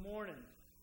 morning.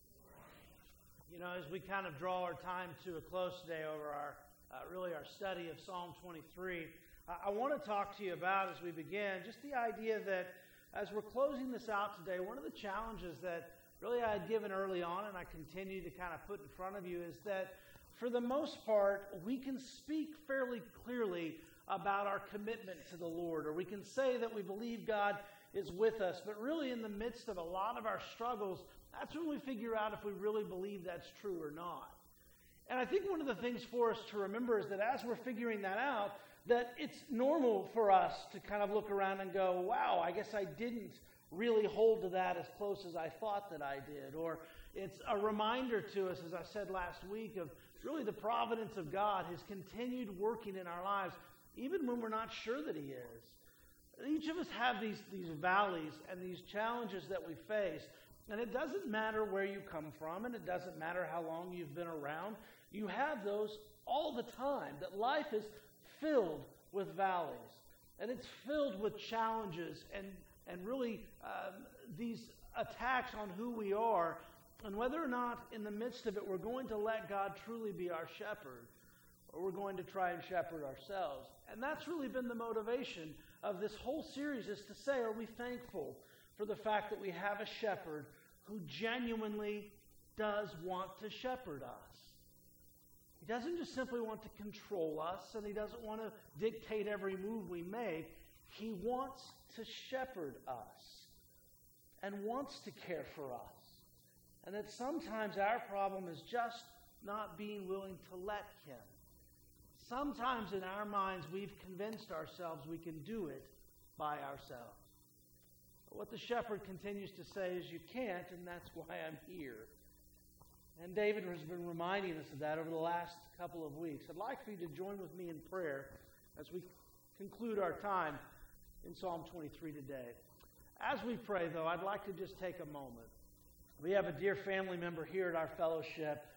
You know, as we kind of draw our time to a close today over our study of Psalm 23, I want to talk to you about, as we begin, just the idea that as we're closing this out today, one of the challenges that really I had given early on and I continue to kind of put in front of you is that for the most part, we can speak fairly clearly about our commitment to the Lord, or we can say that we believe God is with us, but really in the midst of a lot of our struggles, that's when we figure out if we really believe that's true or not. And I think one of the things for us to remember is that as we're figuring that out, that it's normal for us to kind of look around and go, wow, I guess I didn't really hold to that as close as I thought that I did. Or it's a reminder to us, as I said last week, of really the providence of God, His continued working in our lives, even when we're not sure that He is. Each of us have these valleys and these challenges that we face. And it doesn't matter where you come from, and it doesn't matter how long you've been around. You have those all the time, that life is filled with valleys. And it's filled with challenges and really these attacks on who we are, and whether or not in the midst of it we're going to let God truly be our shepherd, or we're going to try and shepherd ourselves. And that's really been the motivation of this whole series, is to say, are we thankful for the fact that we have a shepherd who genuinely does want to shepherd us? He doesn't just simply want to control us, and He doesn't want to dictate every move we make. He wants to shepherd us and wants to care for us. And that sometimes our problem is just not being willing to let Him. Sometimes in our minds we've convinced ourselves we can do it by ourselves. But what the shepherd continues to say is you can't, and that's why I'm here. And David has been reminding us of that over the last couple of weeks. I'd like for you to join with me in prayer as we conclude our time in Psalm 23 today. As we pray, though, I'd like to just take a moment. We have a dear family member here at our fellowship,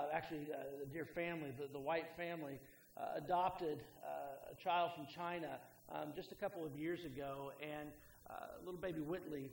a dear family, the White family, adopted a child from China just a couple of years ago, and little baby Whitley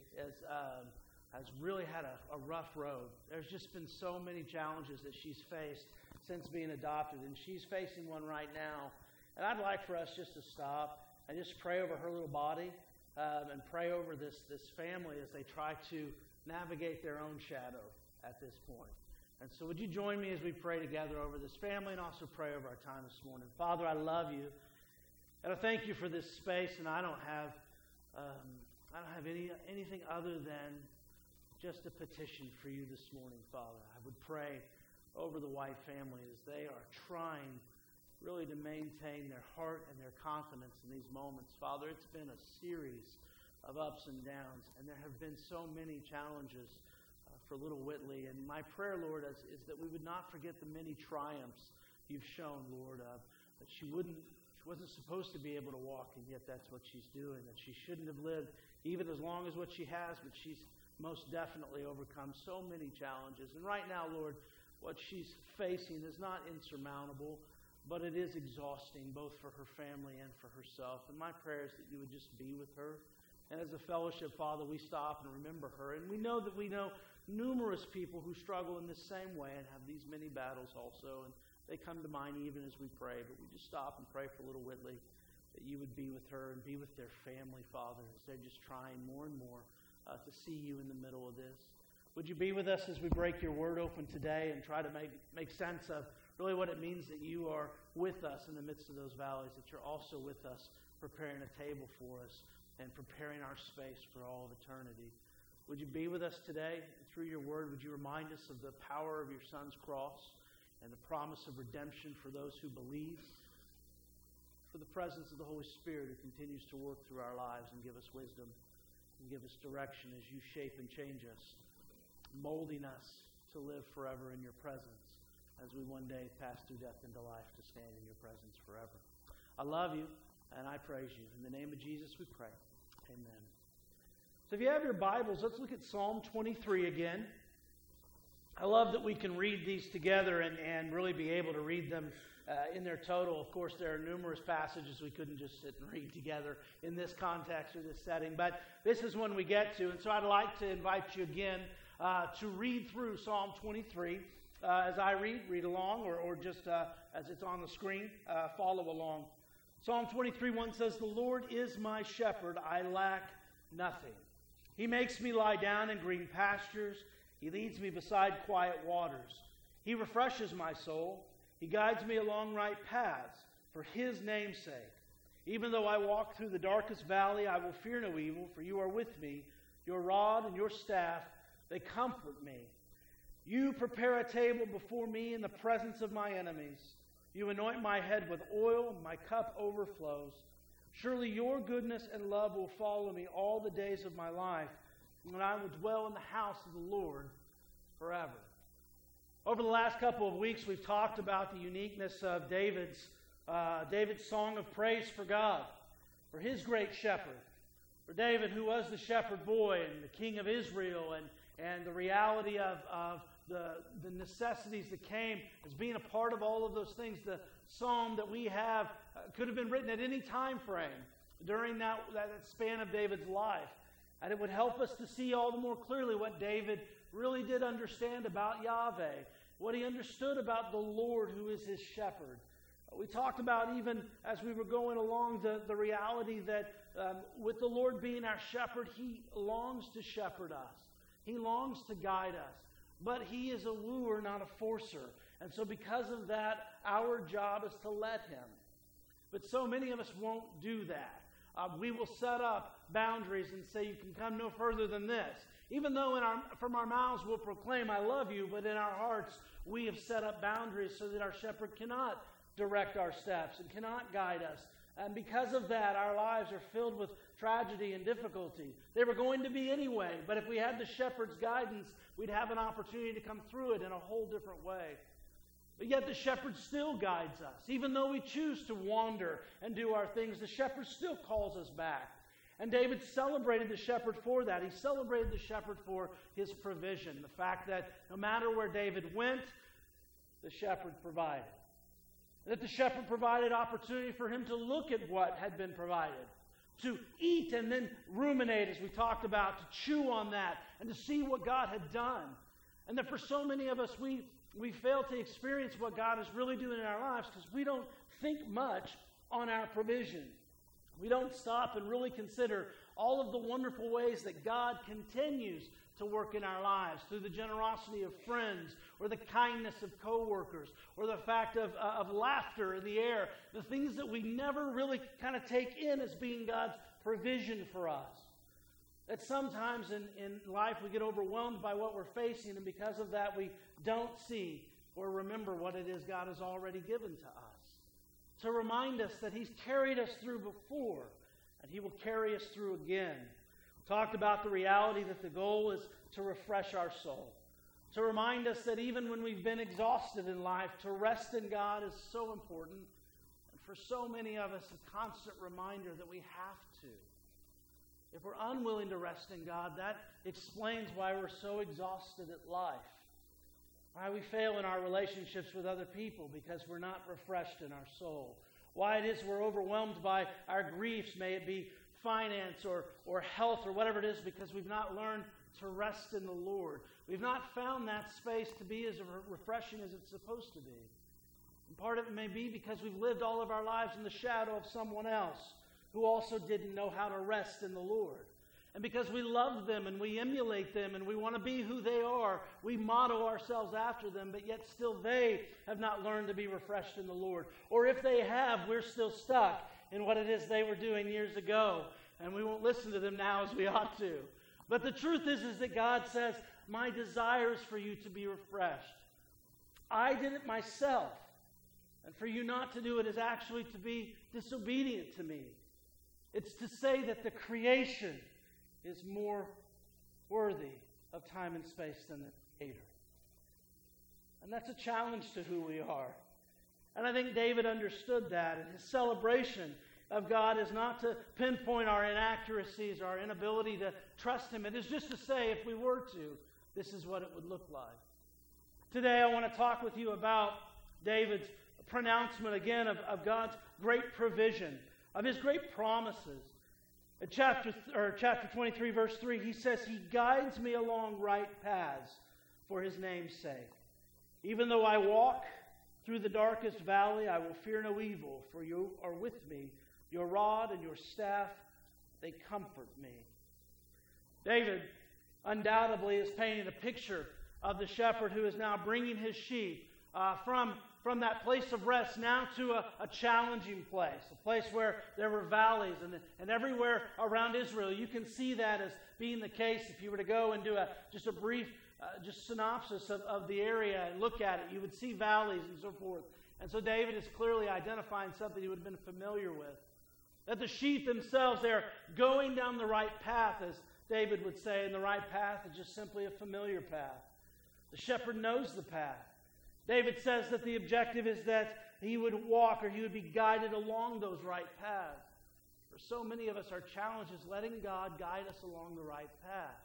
has really had a rough road. There's just been so many challenges that she's faced since being adopted, and she's facing one right now. And I'd like for us just to stop and just pray over her little body and pray over this family as they try to navigate their own shadow at this point. And so would you join me as we pray together over this family and also pray over our time this morning. Father, I love you, and I thank you for this space, and I don't have anything other than just a petition for you this morning, Father. I would pray over the White family as they are trying really to maintain their heart and their confidence in these moments. Father, it's been a series of ups and downs, and there have been so many challenges for little Whitley. And my prayer, Lord, is that we would not forget the many triumphs you've shown, Lord, that she wasn't supposed to be able to walk, and yet that's what she's doing, that she shouldn't have lived even as long as what she has, but she's most definitely overcome so many challenges. And right now, Lord, what she's facing is not insurmountable, but it is exhausting, both for her family and for herself. And my prayer is that you would just be with her. And as a fellowship, Father, we stop and remember her. And we know numerous people who struggle in the same way and have these many battles also. And they come to mind even as we pray. But we just stop and pray for little Whitley, that you would be with her and be with their family, Father, as they're just trying more and more to see you in the middle of this. Would you be with us as we break your word open today and try to make sense of really what it means that you are with us in the midst of those valleys, that you're also with us preparing a table for us and preparing our space for all of eternity. Would you be with us today? Through your word, would you remind us of the power of your Son's cross and the promise of redemption for those who believe, for the presence of the Holy Spirit who continues to work through our lives and give us wisdom and give us direction as you shape and change us, molding us to live forever in your presence as we one day pass through death into life to stand in your presence forever. I love you, and I praise you. In the name of Jesus we pray. Amen. So if you have your Bibles, let's look at Psalm 23 again. I love that we can read these together and really be able to read them in their total. Of course, there are numerous passages we couldn't just sit and read together in this context or this setting, but this is one we get to. And so I'd like to invite you again to read through Psalm 23. As I read along, or just as it's on the screen, follow along. Psalm 23:1 says, "The Lord is my shepherd, I lack nothing. He makes me lie down in green pastures. He leads me beside quiet waters. He refreshes my soul. He guides me along right paths for His name's sake. Even though I walk through the darkest valley, I will fear no evil, for You are with me. Your rod and Your staff, they comfort me. You prepare a table before me in the presence of my enemies. You anoint my head with oil, my cup overflows. Surely Your goodness and love will follow me all the days of my life, and I will dwell in the house of the Lord forever." Over the last couple of weeks, we've talked about the uniqueness of David's song of praise for God, for His great shepherd, for David, who was the shepherd boy and the king of Israel, and the reality of the necessities that came as being a part of all of those things. The psalm that we have could have been written at any time frame during that span of David's life. And it would help us to see all the more clearly what David really did understand about Yahweh, what he understood about the Lord who is his shepherd. We talked about, even as we were going along, the reality that with the Lord being our shepherd, He longs to shepherd us. He longs to guide us. But He is a wooer, not a forcer. And so because of that, our job is to let Him. But so many of us won't do that. We will set up boundaries and say, "You can come no further than this." Even though from our mouths we'll proclaim, "I love you," but in our hearts we have set up boundaries so that our shepherd cannot direct our steps and cannot guide us. And because of that, our lives are filled with tragedy and difficulty. They were going to be anyway, but if we had the shepherd's guidance, we'd have an opportunity to come through it in a whole different way. But yet the shepherd still guides us. Even though we choose to wander and do our things, the shepherd still calls us back. And David celebrated the shepherd for that. He celebrated the shepherd for his provision. The fact that no matter where David went, the shepherd provided. That the shepherd provided opportunity for him to look at what had been provided, to eat and then ruminate, as we talked about, to chew on that and to see what God had done. And that for so many of us, we fail to experience what God is really doing in our lives because we don't think much on our provision. We don't stop and really consider all of the wonderful ways that God continues to work in our lives through the generosity of friends or the kindness of coworkers or the fact of laughter in the air, the things that we never really kind of take in as being God's provision for us. That sometimes in life we get overwhelmed by what we're facing, and because of that we don't see or remember what it is God has already given to us. To remind us that He's carried us through before, and He will carry us through again. Talked about the reality that the goal is to refresh our soul. To remind us that even when we've been exhausted in life, to rest in God is so important. And for so many of us, a constant reminder that we have to. If we're unwilling to rest in God, that explains why we're so exhausted at life. Why we fail in our relationships with other people because we're not refreshed in our soul. Why it is we're overwhelmed by our griefs, may it be finance or health or whatever it is, because we've not learned to rest in the Lord. We've not found that space to be as refreshing as it's supposed to be. And part of it may be because we've lived all of our lives in the shadow of someone else who also didn't know how to rest in the Lord. And because we love them and we emulate them and we want to be who they are, we model ourselves after them, but yet still they have not learned to be refreshed in the Lord. Or if they have, we're still stuck in what it is they were doing years ago, and we won't listen to them now as we ought to. But the truth is that God says, my desire is for you to be refreshed. I did it myself, and for you not to do it is actually to be disobedient to me. It's to say that the creation is more worthy of time and space than the Creator. And that's a challenge to who we are. And I think David understood that, and his celebration of God is not to pinpoint our inaccuracies, our inability to trust Him. It is just to say, if we were to, this is what it would look like. Today I want to talk with you about David's pronouncement again of God's great provision, of His great promises. In chapter 23, verse 3, he says, He guides me along right paths for His name's sake. Even though I walk through the darkest valley, I will fear no evil, for you are with me. Your rod and your staff, they comfort me. David undoubtedly is painting a picture of the shepherd who is now bringing his sheep from that place of rest now to a challenging place, a place where there were valleys, and everywhere around Israel. You can see that as being the case if you were to go and do just a brief synopsis of the area and look at it. You would see valleys and so forth. And so David is clearly identifying something he would have been familiar with. That the sheep themselves, they're going down the right path, as David would say, and the right path is just simply a familiar path. The shepherd knows the path. David says that the objective is that he would walk or he would be guided along those right paths. For so many of us, our challenge is letting God guide us along the right path.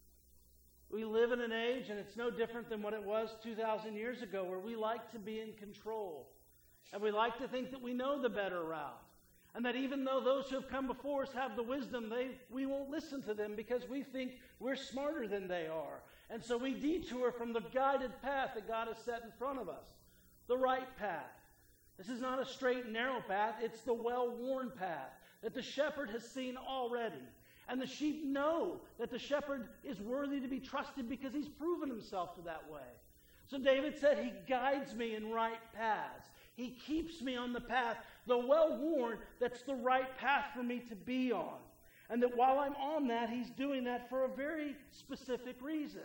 We live in an age, and it's no different than what it was 2,000 years ago, where we like to be in control. And we like to think that we know the better route. And that even though those who have come before us have the wisdom, we won't listen to them because we think we're smarter than they are. And so we detour from the guided path that God has set in front of us. The right path. This is not a straight and narrow path. It's the well-worn path that the shepherd has seen already. And the sheep know that the shepherd is worthy to be trusted because he's proven himself to that way. So David said, He guides me in right paths. He keeps me on the path, the well-worn, that's the right path for me to be on. And that while I'm on that, He's doing that for a very specific reason.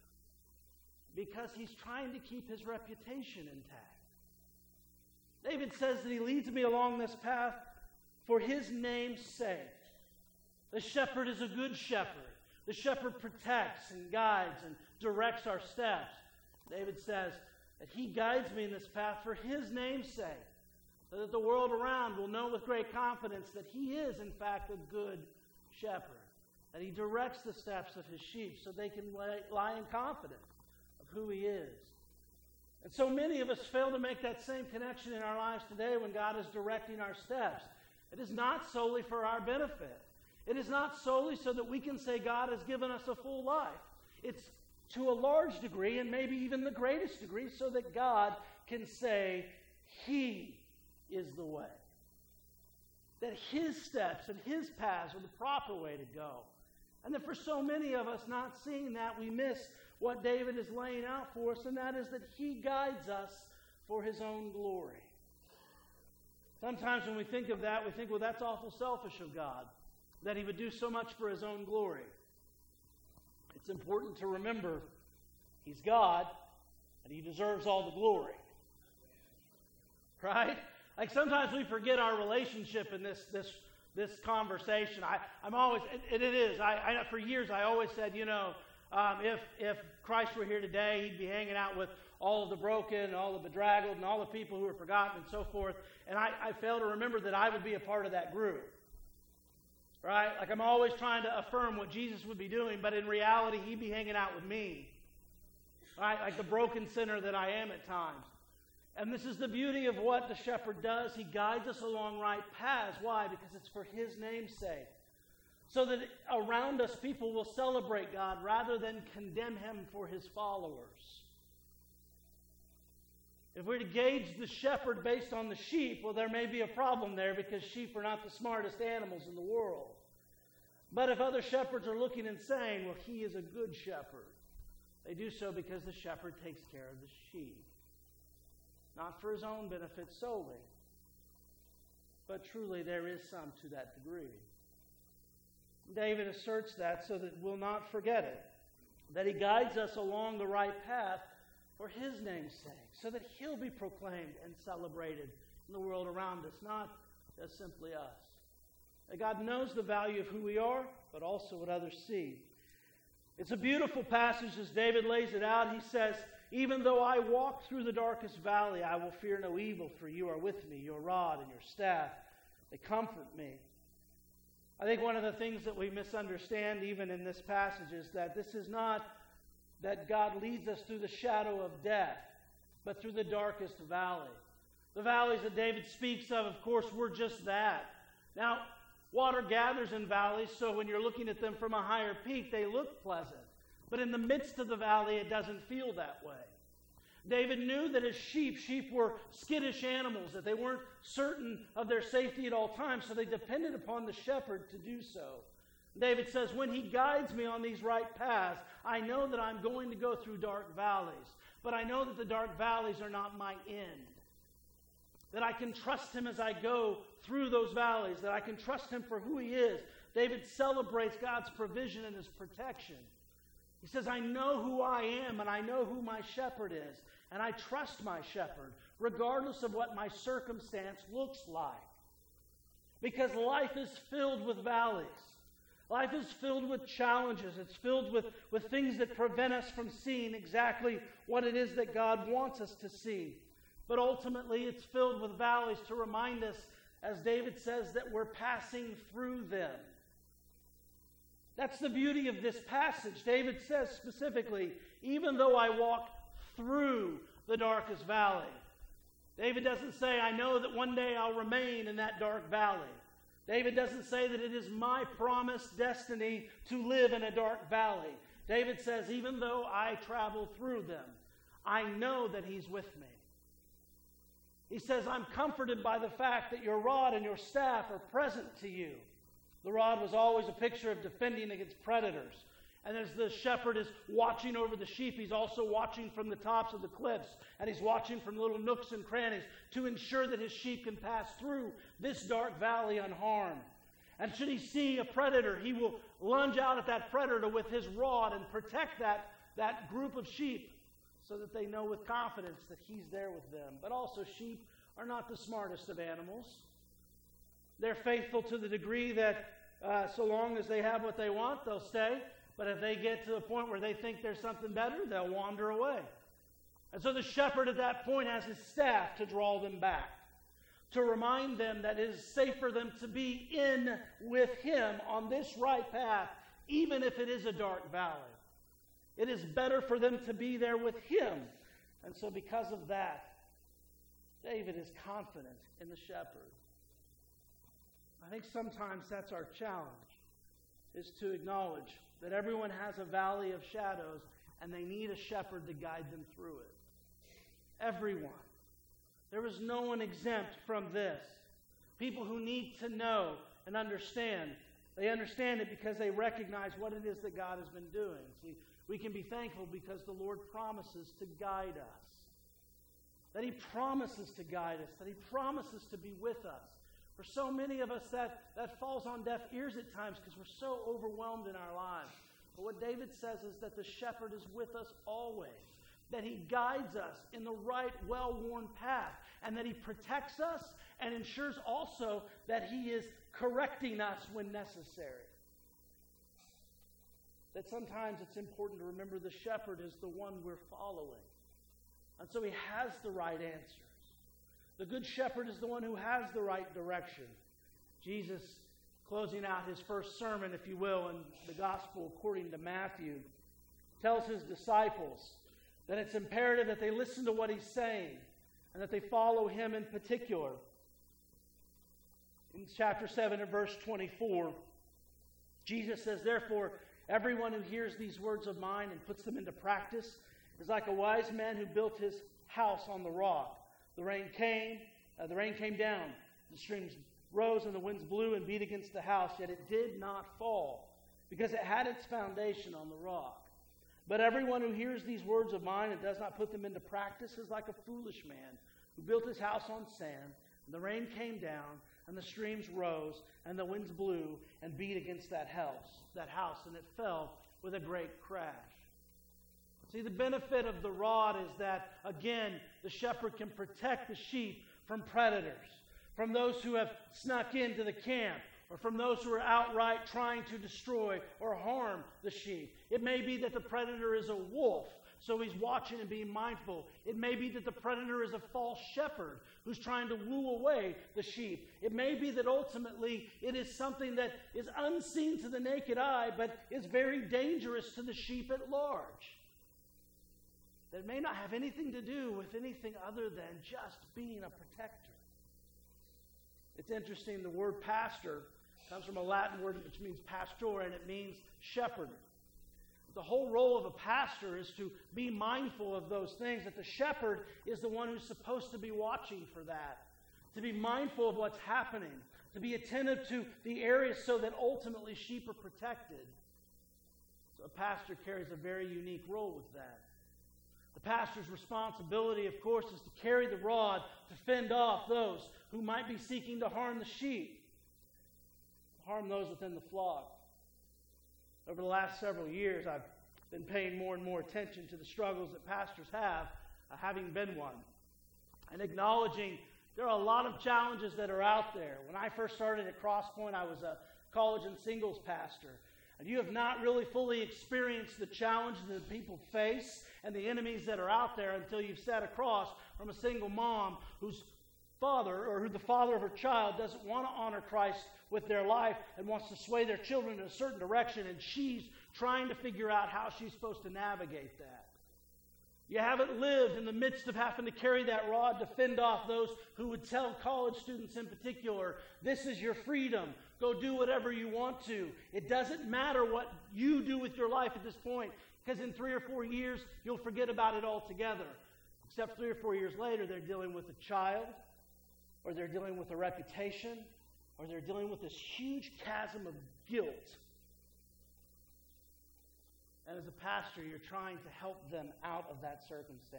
Because He's trying to keep His reputation intact. David says that He leads me along this path for His name's sake. The shepherd is a good shepherd. The shepherd protects and guides and directs our steps. David says that He guides me in this path for His name's sake, so that the world around will know with great confidence that He is, in fact, a good shepherd. That He directs the steps of His sheep so they can lie in confidence of who He is. And so many of us fail to make that same connection in our lives today when God is directing our steps. It is not solely for our benefit. It is not solely so that we can say God has given us a full life. It's to a large degree, and maybe even the greatest degree, so that God can say He is the way. That His steps and His paths are the proper way to go. And that for so many of us not seeing that, we miss what David is laying out for us, and that is that He guides us for His own glory. Sometimes when we think of that, we think, well, that's awful selfish of God, that He would do so much for His own glory. It's important to remember He's God, and He deserves all the glory. Right? Like sometimes we forget our relationship in this conversation. I'm always, it is. For years I always said, if Christ were here today, He'd be hanging out with all of the broken, all of the bedraggled, and all the people who are forgotten and so forth. And I fail to remember that I would be a part of that group. Right? Like I'm always trying to affirm what Jesus would be doing, but in reality, He'd be hanging out with me. Right? Like the broken sinner that I am at times. And this is the beauty of what the shepherd does. He guides us along right paths. Why? Because it's for His name's sake. So that around us, people will celebrate God rather than condemn Him for His followers. If we're to gauge the shepherd based on the sheep, well, there may be a problem there because sheep are not the smartest animals in the world. But if other shepherds are looking and saying, well, He is a good shepherd, they do so because the shepherd takes care of the sheep. Not for his own benefit solely, but truly there is some to that degree. David asserts that so that we'll not forget it, that He guides us along the right path for His name's sake, so that He'll be proclaimed and celebrated in the world around us, not just simply us. That God knows the value of who we are, but also what others see. It's a beautiful passage as David lays it out. He says, even though I walk through the darkest valley, I will fear no evil, for You are with me, Your rod and Your staff, they comfort me. I think one of the things that we misunderstand even in this passage is that this is not that God leads us through the shadow of death, but through the darkest valley. The valleys that David speaks of course, were just that. Now, Water gathers in valleys, so when you're looking at them from a higher peak, they look pleasant. But in the midst of the valley, it doesn't feel that way. David knew that as sheep were skittish animals, that they weren't certain of their safety at all times, so they depended upon the shepherd to do so. David says, when he guides me on these right paths, I know that I'm going to go through dark valleys, but I know that the dark valleys are not my end. That I can trust him as I go through those valleys, that I can trust him for who he is. David celebrates God's provision and his protection. He says, I know who I am, and I know who my shepherd is, and I trust my shepherd, regardless of what my circumstance looks like. Because life is filled with valleys. Life is filled with challenges. It's filled with things that prevent us from seeing exactly what it is that God wants us to see. But ultimately, it's filled with valleys to remind us, as David says, that we're passing through them. That's the beauty of this passage. David says specifically, even though I walk through the darkest valley. David doesn't say, I know that one day I'll remain in that dark valley. David doesn't say that it is my promised destiny to live in a dark valley. David says, even though I travel through them, I know that he's with me. He says, I'm comforted by the fact that your rod and your staff are present to you. The rod was always a picture of defending against predators. And as the shepherd is watching over the sheep, he's also watching from the tops of the cliffs. And he's watching from little nooks and crannies to ensure that his sheep can pass through this dark valley unharmed. And should he see a predator, he will lunge out at that predator with his rod and protect that group of sheep so that they know with confidence that he's there with them. But also, sheep are not the smartest of animals. They're faithful to the degree that so long as they have what they want, they'll stay. But if they get to the point where they think there's something better, they'll wander away. And so the shepherd at that point has his staff to draw them back, to remind them that it is safe for them to be in with him on this right path, even if it is a dark valley. It is better for them to be there with him. And so because of that, David is confident in the shepherd. I think sometimes that's our challenge, is to acknowledge that everyone has a valley of shadows and they need a shepherd to guide them through it. Everyone. There is no one exempt from this. People who need to know and understand, they understand it because they recognize what it is that God has been doing. See, we can be thankful because the Lord promises to guide us. That he promises to guide us. That he promises to be with us. For so many of us, that falls on deaf ears at times because we're so overwhelmed in our lives. But what David says is that the shepherd is with us always. That he guides us in the right, well-worn path. And that he protects us and ensures also that he is correcting us when necessary. That sometimes it's important to remember the shepherd is the one we're following. And so he has the right answers. The good shepherd is the one who has the right direction. Jesus, closing out his first sermon, if you will, in the gospel according to Matthew, tells his disciples that it's imperative that they listen to what he's saying and that they follow him in particular. In chapter 7 and verse 24, Jesus says, therefore, everyone who hears these words of mine and puts them into practice is like a wise man who built his house on the rock. The rain came down, the streams rose and the winds blew and beat against the house, yet it did not fall, because it had its foundation on the rock. But everyone who hears these words of mine and does not put them into practice is like a foolish man who built his house on sand, and the rain came down, and the streams rose, and the winds blew and beat against that house, and it fell with a great crash. See, the benefit of the rod is that, again, the shepherd can protect the sheep from predators, from those who have snuck into the camp, or from those who are outright trying to destroy or harm the sheep. It may be that the predator is a wolf, so he's watching and being mindful. It may be that the predator is a false shepherd who's trying to woo away the sheep. It may be that ultimately it is something that is unseen to the naked eye, but is very dangerous to the sheep at large. That may not have anything to do with anything other than just being a protector. It's interesting, the word pastor It comes from a Latin word which means pastor, and it means shepherd. The whole role of a pastor is to be mindful of those things, that the shepherd is the one who's supposed to be watching for that, to be mindful of what's happening, to be attentive to the areas so that ultimately sheep are protected. So a pastor carries a very unique role with that. The pastor's responsibility, of course, is to carry the rod to fend off those who might be seeking to harm the sheep, harm those within the flock. Over the last several years, I've been paying more and more attention to the struggles that pastors have, having been one, and acknowledging there are a lot of challenges that are out there. When I first started at Crosspoint, I was a college and singles pastor. And you have not really fully experienced the challenges that people face and the enemies that are out there until you've sat across from a single mom whose father, or who the father of her child, doesn't want to honor Christ with their life and wants to sway their children in a certain direction, and she's trying to figure out how she's supposed to navigate that. You haven't lived in the midst of having to carry that rod to fend off those who would tell college students in particular, this is your freedom. Go do whatever you want to. It doesn't matter what you do with your life at this point, because in 3 or 4 years, you'll forget about it altogether. Except 3 or 4 years later, they're dealing with a child, or they're dealing with a reputation, or they're dealing with this huge chasm of guilt. And as a pastor, you're trying to help them out of that circumstance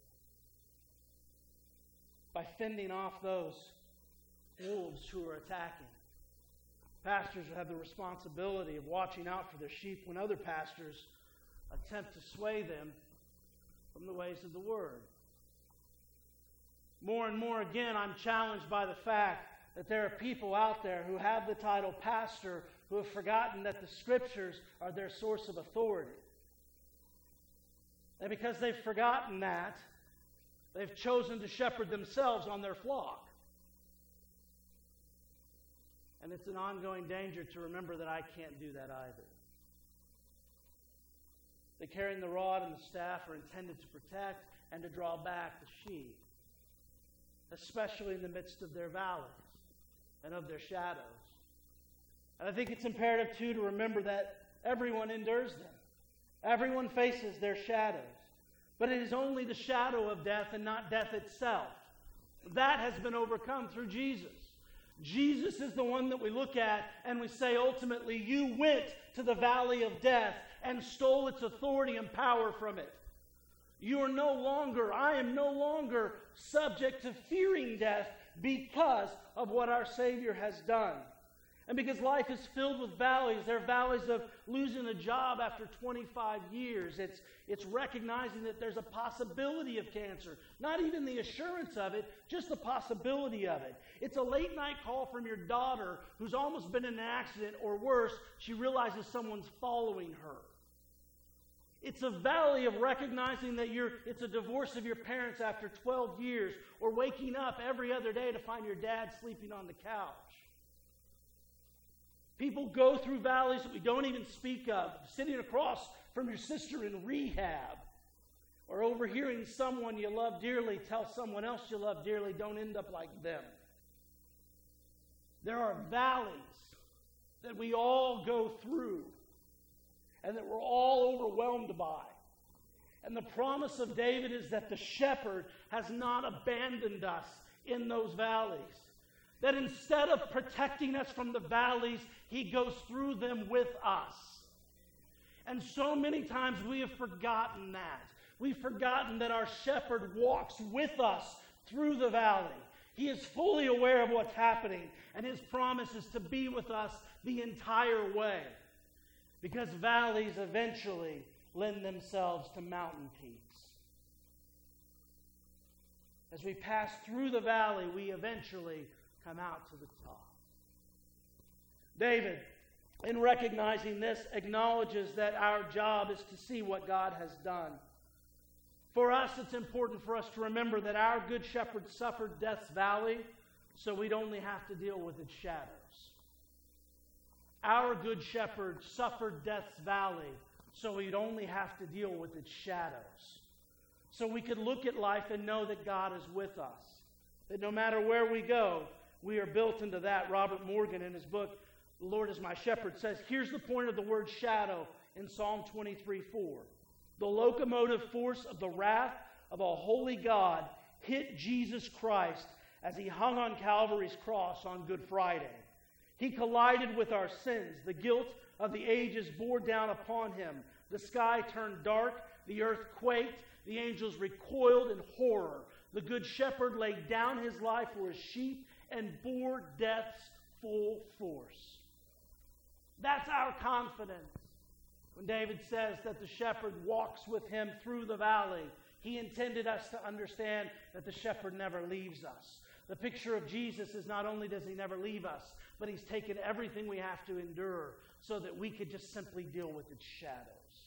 by fending off those wolves who are attacking. Pastors have the responsibility of watching out for their sheep when other pastors attempt to sway them from the ways of the Word. More and more again, I'm challenged by the fact that there are people out there who have the title pastor who have forgotten that the Scriptures are their source of authority. And because they've forgotten that, they've chosen to shepherd themselves on their flock. And it's an ongoing danger to remember that I can't do that either. The carrying the rod and the staff are intended to protect and to draw back the sheep, especially in the midst of their valleys and of their shadows. And I think it's imperative, too, to remember that everyone endures them. Everyone faces their shadows. But it is only the shadow of death and not death itself. That has been overcome through Jesus. Jesus is the one that we look at and we say, ultimately, you went to the valley of death and stole its authority and power from it. I am no longer subject to fearing death because of what our Savior has done. And because life is filled with valleys, there are valleys of losing a job after 25 years. It's recognizing that there's a possibility of cancer. Not even the assurance of it, just the possibility of it. It's a late night call from your daughter who's almost been in an accident, or worse, she realizes someone's following her. It's a valley of recognizing that it's a divorce of your parents after 12 years, or waking up every other day to find your dad sleeping on the couch. People go through valleys that we don't even speak of, sitting across from your sister in rehab, or overhearing someone you love dearly tell someone else you love dearly, don't end up like them. There are valleys that we all go through and that we're all overwhelmed by. And the promise of David is that the shepherd has not abandoned us in those valleys. That instead of protecting us from the valleys, he goes through them with us. And so many times we have forgotten that. We've forgotten that our shepherd walks with us through the valley. He is fully aware of what's happening, and his promise is to be with us the entire way. Because valleys eventually lend themselves to mountain peaks. As we pass through the valley, we eventually come out to the top. David, in recognizing this, acknowledges that our job is to see what God has done. For us, it's important for us to remember that our good shepherd suffered death's valley, so we'd only have to deal with its shadows. Our good shepherd suffered death's valley, so we'd only have to deal with its shadows. So we could look at life and know that God is with us. That no matter where we go, we are built into that. Robert Morgan, in his book, The Lord is my shepherd says, here's the point of the word shadow in Psalm 23:4. The locomotive force of the wrath of a holy God hit Jesus Christ as he hung on Calvary's cross on Good Friday. He collided with our sins. The guilt of the ages bore down upon him. The sky turned dark. The earth quaked. The angels recoiled in horror. The good shepherd laid down his life for his sheep and bore death's full force. That's our confidence. When David says that the shepherd walks with him through the valley, he intended us to understand that the shepherd never leaves us. The picture of Jesus is not only does he never leave us, but he's taken everything we have to endure so that we could just simply deal with its shadows.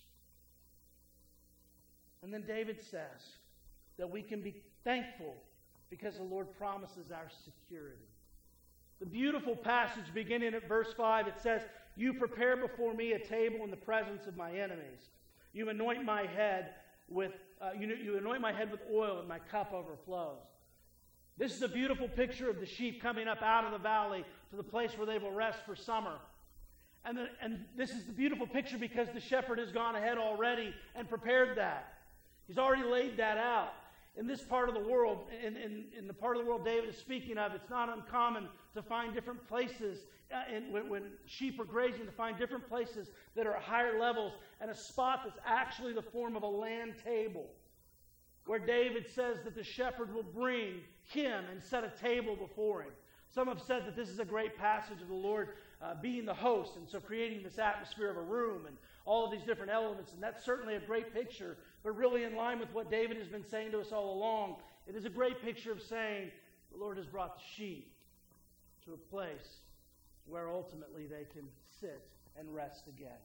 And then David says that we can be thankful because the Lord promises our security. The beautiful passage beginning at verse 5, it says, you prepare before me a table in the presence of my enemies. You anoint my head with you anoint my head with oil, and my cup overflows. This is a beautiful picture of the sheep coming up out of the valley to the place where they will rest for summer. And this is the beautiful picture because the shepherd has gone ahead already and prepared that. He's already laid that out. In this part of the world, in the part of the world David is speaking of, it's not uncommon to find different places when sheep are grazing, to find different places that are at higher levels, and a spot that's actually the form of a land table, where David says that the shepherd will bring him and set a table before him. Some have said that this is a great passage of the Lord being the host, and so creating this atmosphere of a room and all of these different elements, and that's certainly a great picture, but really in line with what David has been saying to us all along. It is a great picture of saying the Lord has brought the sheep to a place where ultimately they can sit and rest again.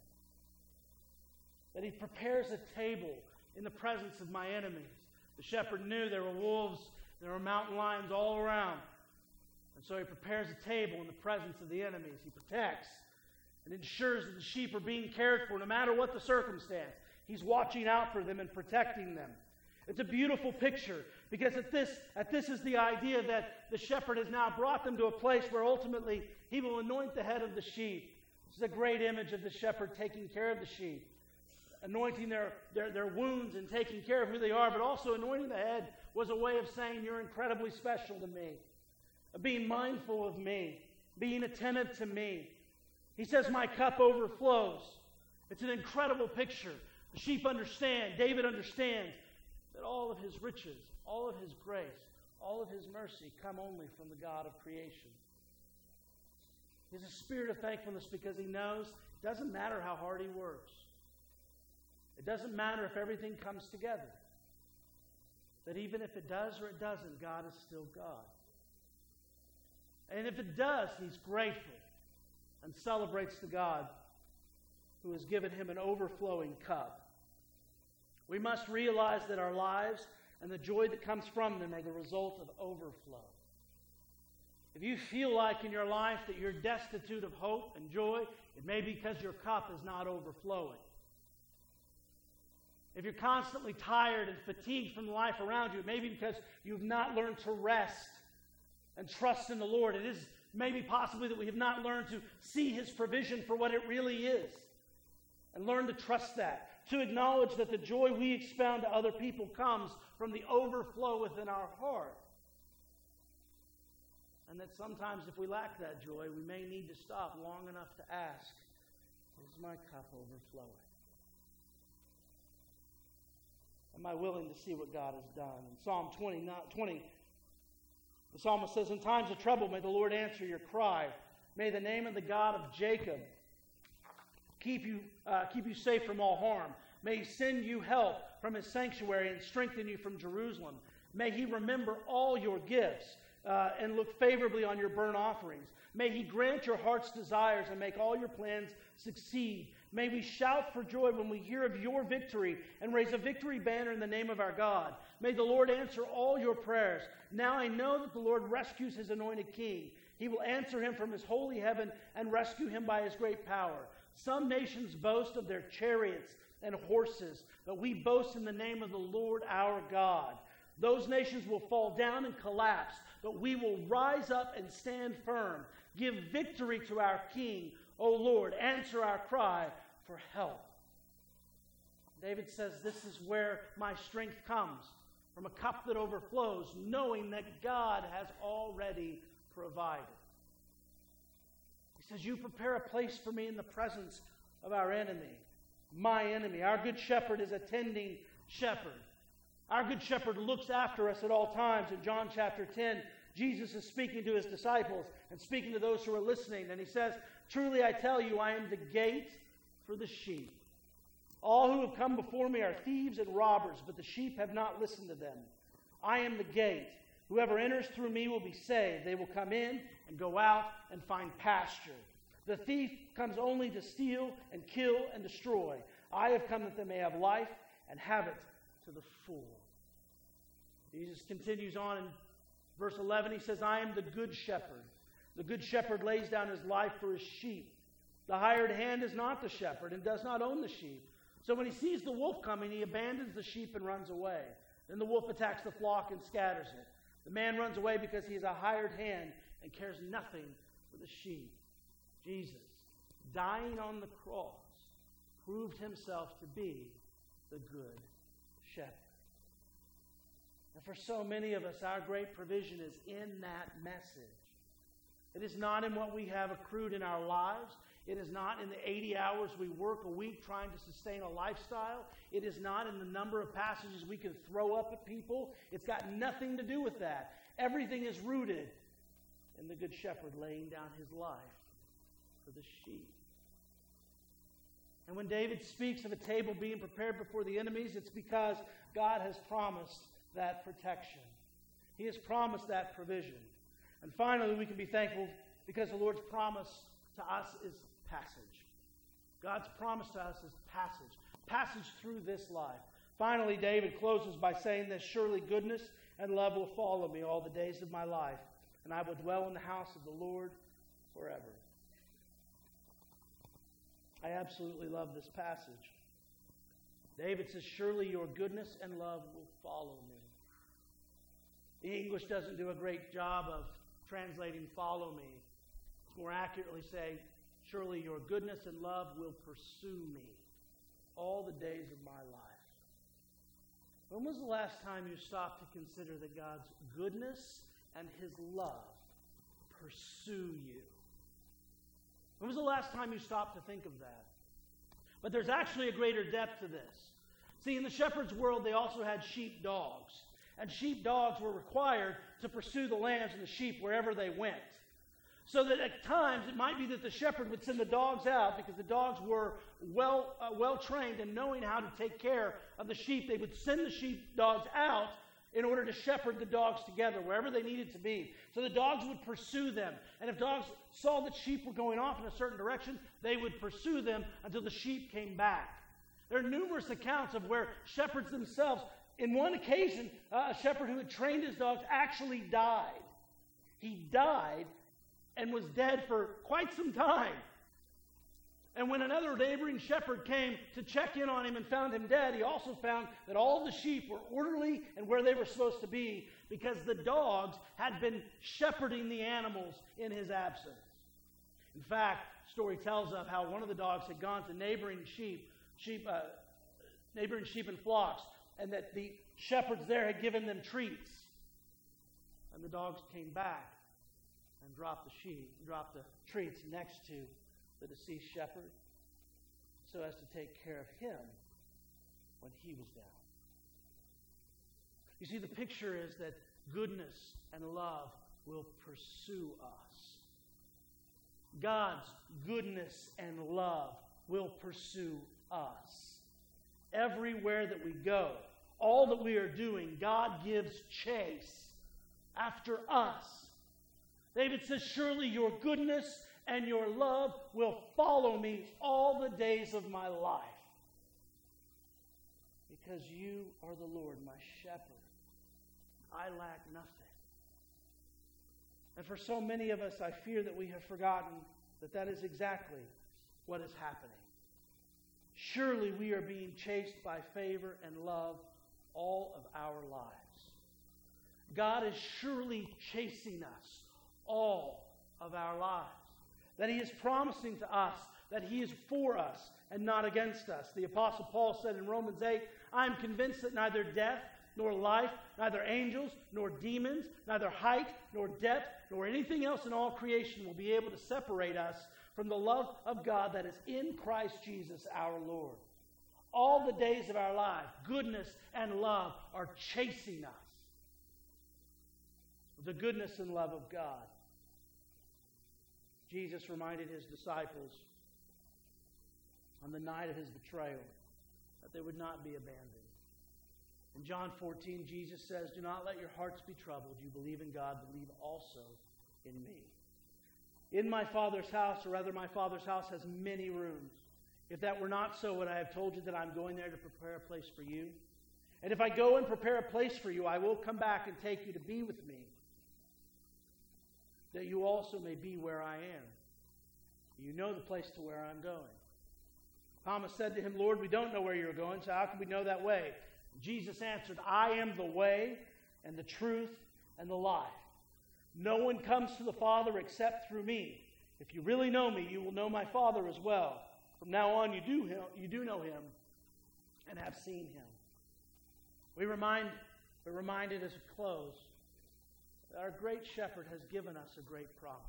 That he prepares a table in the presence of my enemies. The shepherd knew there were wolves, there were mountain lions all around. And so he prepares a table in the presence of the enemies. He protects and ensures that the sheep are being cared for no matter what the circumstance. He's watching out for them and protecting them. It's a beautiful picture because at this is the idea that the shepherd has now brought them to a place where ultimately he will anoint the head of the sheep. This is a great image of the shepherd taking care of the sheep, anointing their wounds and taking care of who they are, but also anointing the head was a way of saying, you're incredibly special to me, of being mindful of me, being attentive to me. He says, my cup overflows. It's an incredible picture. The sheep understand, David understands, that all of his riches, all of his grace, all of his mercy come only from the God of creation. He has a spirit of thankfulness because he knows it doesn't matter how hard he works. It doesn't matter if everything comes together. That even if it does or it doesn't, God is still God. And if it does, he's grateful and celebrates the God who has given him an overflowing cup. We must realize that our lives and the joy that comes from them are the result of overflow. If you feel like in your life that you're destitute of hope and joy, it may be because your cup is not overflowing. If you're constantly tired and fatigued from the life around you, it may be because you've not learned to rest and trust in the Lord. It is maybe possibly that we have not learned to see his provision for what it really is and learn to trust that, to acknowledge that the joy we expound to other people comes from the overflow within our heart. And that sometimes if we lack that joy, we may need to stop long enough to ask, is my cup overflowing? Am I willing to see what God has done? In Psalm 20, the psalmist says, in times of trouble, may the Lord answer your cry. May the name of the God of Jacob keep you safe from all harm. May he send you help from his sanctuary and strengthen you from Jerusalem. May he remember all your gifts and look favorably on your burnt offerings. May he grant your heart's desires and make all your plans succeed. May we shout for joy when we hear of your victory and raise a victory banner in the name of our God. May the Lord answer all your prayers. Now I know that the Lord rescues his anointed king. He will answer him from his holy heaven and rescue him by his great power. Some nations boast of their chariots and horses, but we boast in the name of the Lord our God. Those nations will fall down and collapse, but we will rise up and stand firm. Give victory to our King. O Lord, answer our cry for help. David says, this is where my strength comes, from a cup that overflows, knowing that God has already provided. He says, you prepare a place for me in the presence of our enemy, my enemy. Our good shepherd is a tending shepherd. Our good shepherd looks after us at all times. In John chapter 10, Jesus is speaking to his disciples and speaking to those who are listening. And he says, truly I tell you, I am the gate for the sheep. All who have come before me are thieves and robbers, but the sheep have not listened to them. I am the gate. Whoever enters through me will be saved. They will come in and go out and find pasture. The thief comes only to steal and kill and destroy. I have come that they may have life and have it to the full. Jesus continues on in verse 11. He says, I am the good shepherd. The good shepherd lays down his life for his sheep. The hired hand is not the shepherd and does not own the sheep. So when he sees the wolf coming, he abandons the sheep and runs away. Then the wolf attacks the flock and scatters it. The man runs away because he is a hired hand and cares nothing for the sheep. Jesus, dying on the cross, proved himself to be the good shepherd. And for so many of us, our great provision is in that message. It is not in what we have accrued in our lives. It is not in the 80 hours we work a week trying to sustain a lifestyle. It is not in the number of passages we can throw up at people. It's got nothing to do with that. Everything is rooted in the Good Shepherd laying down his life for the sheep. And when David speaks of a table being prepared before the enemies, it's because God has promised that protection. He has promised that provision. And finally, we can be thankful because the Lord's promise to us is passage. God's promise to us is passage through this life. Finally, David closes by saying this, surely goodness and love will follow me all the days of my life, and I will dwell in the house of the Lord forever. I absolutely love this passage. David says, surely your goodness and love will follow me. The English doesn't do a great job of translating follow me. It's more accurately say, surely your goodness and love will pursue me all the days of my life. When was the last time you stopped to consider that God's goodness and his love pursue you? When was the last time you stopped to think of that? But there's actually a greater depth to this. See, in the shepherd's world, they also had sheep dogs. And sheep dogs were required to pursue the lambs and the sheep wherever they went. So that at times it might be that the shepherd would send the dogs out because the dogs were well trained in knowing how to take care of the sheep. They would send the sheep dogs out in order to shepherd the dogs together wherever they needed to be. So the dogs would pursue them. And if dogs saw that sheep were going off in a certain direction, they would pursue them until the sheep came back. There are numerous accounts of where shepherds themselves, in one occasion, a shepherd who had trained his dogs actually died. He died and was dead for quite some time. And when another neighboring shepherd came to check in on him and found him dead, he also found that all the sheep were orderly and where they were supposed to be because the dogs had been shepherding the animals in his absence. In fact, the story tells of how one of the dogs had gone to neighboring sheep and flocks, and that the shepherds there had given them treats. And the dogs came back and dropped the treats next to the deceased shepherd so as to take care of him when he was down. You see, the picture is that goodness and love will pursue us. God's goodness and love will pursue us. Everywhere that we go, all that we are doing, God gives chase after us. David says, surely your goodness and your love will follow me all the days of my life. Because you are the Lord, my shepherd. I lack nothing. And for so many of us, I fear that we have forgotten that is exactly what is happening. Surely we are being chased by favor and love all of our lives. God is surely chasing us all of our lives. that He is promising to us that He is for us and not against us. The Apostle Paul said in Romans 8, I am convinced that neither death nor life, neither angels nor demons, neither height nor depth, nor anything else in all creation will be able to separate us from the love of God that is in Christ Jesus our Lord. All the days of our life, goodness and love are chasing us. The goodness and love of God. Jesus reminded His disciples on the night of His betrayal that they would not be abandoned. In John 14, Jesus says, do not let your hearts be troubled. You believe in God, believe also in me. In my Father's house, or rather my Father's house has many rooms. If that were not so, would I have told you that I'm going there to prepare a place for you? And if I go and prepare a place for you, I will come back and take you to be with me, that you also may be where I am. You know the place to where I'm going. Thomas said to Him, Lord, we don't know where you're going, so how can we know that way? Jesus answered, I am the way and the truth and the life. No one comes to the Father except through me. If you really know me, you will know my Father as well. From now on, you do know Him and have seen Him. We're reminded as we close that our great shepherd has given us a great promise.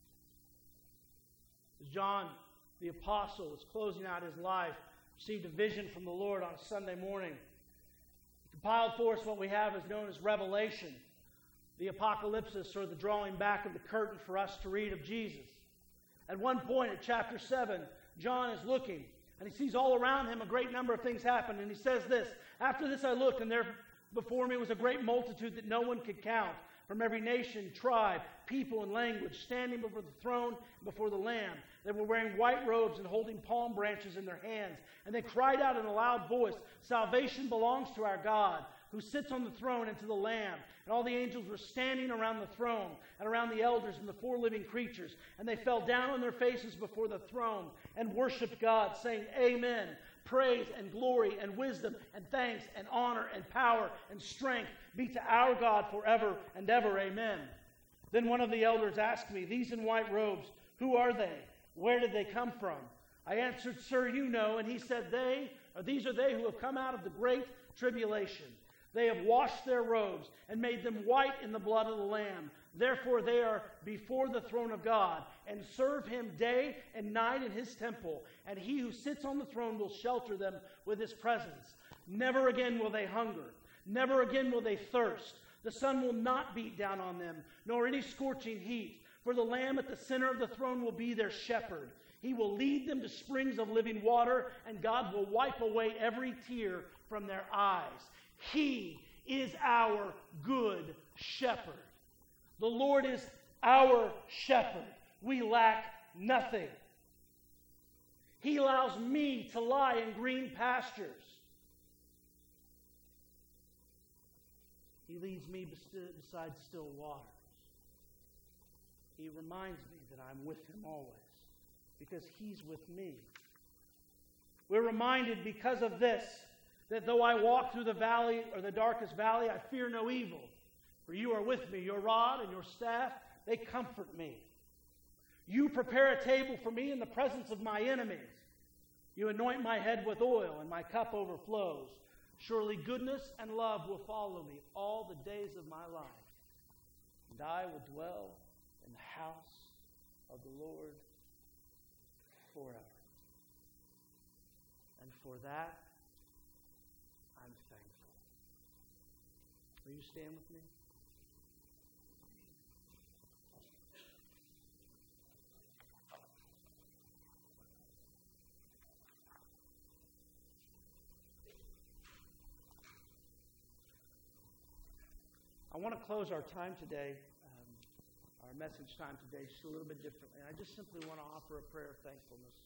As John, the apostle, is closing out his life, received a vision from the Lord on a Sunday morning. He compiled for us what we have is known as Revelation, the apocalypsis, or the drawing back of the curtain for us to read of Jesus. At one point at chapter 7, John is looking, and he sees all around him a great number of things happen, and he says this, after this I looked, and there before me was a great multitude that no one could count, from every nation, tribe, people, and language, standing before the throne and before the Lamb. They were wearing white robes and holding palm branches in their hands. And they cried out in a loud voice, salvation belongs to our God, who sits on the throne, and to the Lamb. And all the angels were standing around the throne and around the elders and the four living creatures. And they fell down on their faces before the throne and worshiped God, saying, Amen. Praise and glory and wisdom and thanks and honor and power and strength be to our God forever and ever. Amen. Then one of the elders asked me, these in white robes, who are they? Where did they come from? I answered, Sir, you know. And he said, these are they who have come out of the great tribulation. They have washed their robes and made them white in the blood of the Lamb. Therefore they are before the throne of God and serve Him day and night in His temple. And He who sits on the throne will shelter them with His presence. Never again will they hunger. Never again will they thirst. The sun will not beat down on them, nor any scorching heat. For the Lamb at the center of the throne will be their shepherd. He will lead them to springs of living water, and God will wipe away every tear from their eyes. He is our good shepherd. The Lord is our shepherd. We lack nothing. He allows me to lie in green pastures. He leads me beside still waters. He reminds me that I'm with Him always, because He's with me. We're reminded because of this, that though I walk through the valley or the darkest valley, I fear no evil. For you are with me, your rod and your staff, they comfort me. You prepare a table for me in the presence of my enemies. You anoint my head with oil, and my cup overflows. Surely goodness and love will follow me all the days of my life, and I will dwell in the house of the Lord forever. And for that, I'm thankful. Will you stand with me? I want to close our time today, our message time today, just a little bit differently. I just simply want to offer a prayer of thankfulness.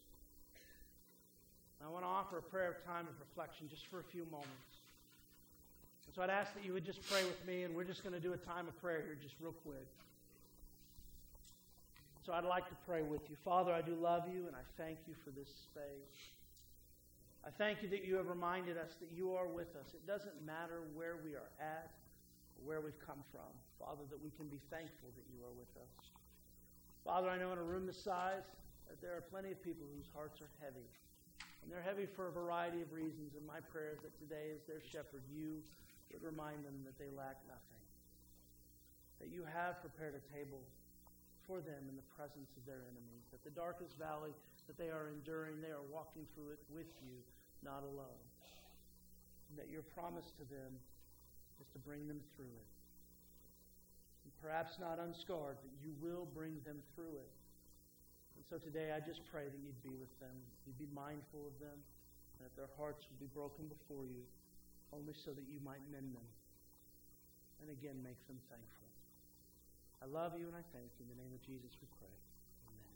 I want to offer a prayer of time of reflection just for a few moments. And so I'd ask that you would just pray with me, and we're just going to do a time of prayer here just real quick. So I'd like to pray with you. Father, I do love you, and I thank you for this space. I thank you that you have reminded us that you are with us. It doesn't matter where we are at, where we've come from, Father, that we can be thankful that you are with us. Father, I know in a room this size that there are plenty of people whose hearts are heavy. And they're heavy for a variety of reasons. And my prayer is that today, as their shepherd, you would remind them that they lack nothing. That you have prepared a table for them in the presence of their enemies. That the darkest valley that they are enduring, they are walking through it with you, not alone. And that your promise to them is to bring them through it. And perhaps not unscarred, but you will bring them through it. And so today I just pray that you'd be with them, you'd be mindful of them, and that their hearts would be broken before you, only so that you might mend them. And again, make them thankful. I love you and I thank you. In the name of Jesus we pray. Amen.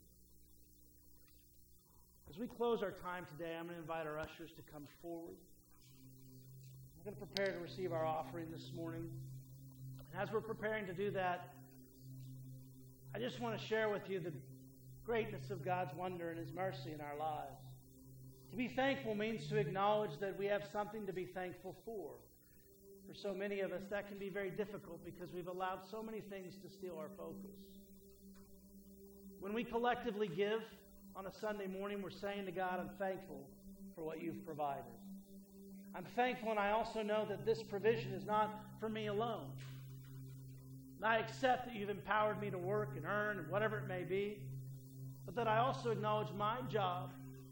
As we close our time today, I'm going to invite our ushers to come forward. We're going to prepare to receive our offering this morning. And as we're preparing to do that, I just want to share with you the greatness of God's wonder and His mercy in our lives. To be thankful means to acknowledge that we have something to be thankful for. For so many of us, that can be very difficult because we've allowed so many things to steal our focus. When we collectively give on a Sunday morning, we're saying to God, I'm thankful for what you've provided. I'm thankful, and I also know that this provision is not for me alone. And I accept that you've empowered me to work and earn and whatever it may be, but that I also acknowledge my job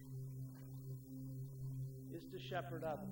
is to shepherd others,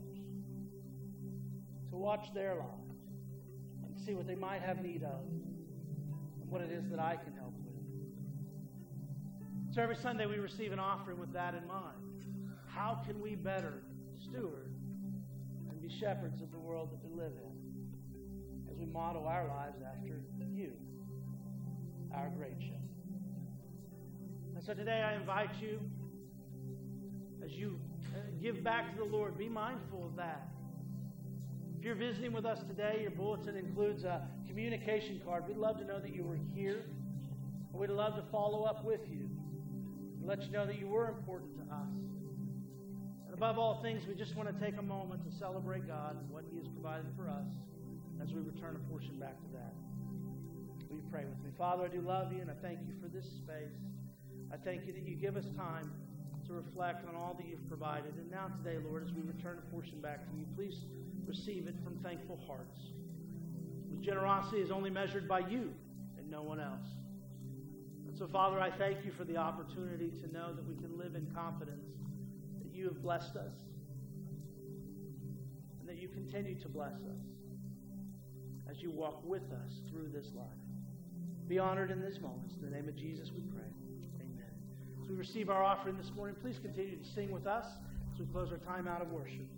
to watch their lives and see what they might have need of and what it is that I can help with. So every Sunday we receive an offering with that in mind. How can we better steward and be shepherds of the world that we live in as we model our lives after you, our great shepherd? And so today I invite you, as you give back to the Lord, be mindful of that. If you're visiting with us today, your bulletin includes a communication card. We'd love to know that you were here. We'd love to follow up with you and let you know that you were important to us. And above all things, we just want to take a moment to celebrate God and what He has provided for us as we return a portion back to that. Will you pray with me? Father, I do love you, and I thank you for this space. I thank you that you give us time to reflect on all that you've provided. And now today, Lord, as we return a portion back to you, please receive it from thankful hearts. Whose generosity is only measured by you and no one else. And so, Father, I thank you for the opportunity to know that we can live in confidence that you have blessed us and that you continue to bless us as you walk with us through this life. Be honored in this moment. In the name of Jesus we pray. Amen. As we receive our offering this morning, please continue to sing with us as we close our time out of worship.